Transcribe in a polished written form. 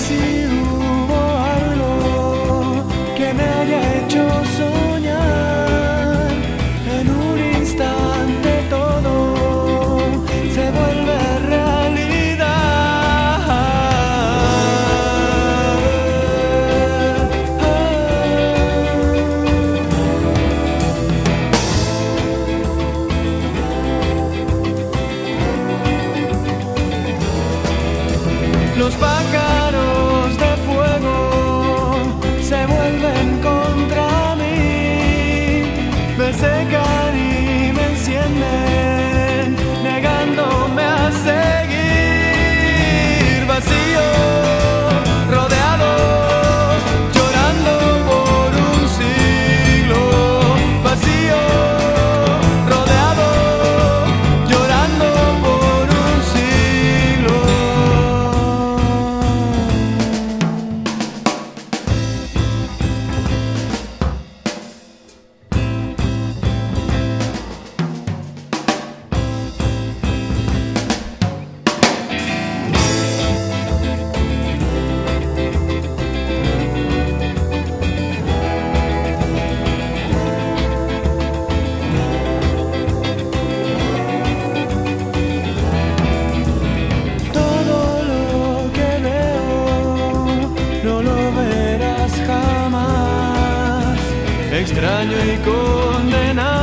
si hubo algo que me haya hecho soñar. En un instante todo se vuelve realidad. Los pájaros de fuego se vuelven contra mí, me secan y me encienden, negándome a seguir. Vacío, rodeado, llorando por un siglo. Vacío, rodeado, llorando por un siglo. Todo lo que veo no lo verás jamás. Extraño y condenado.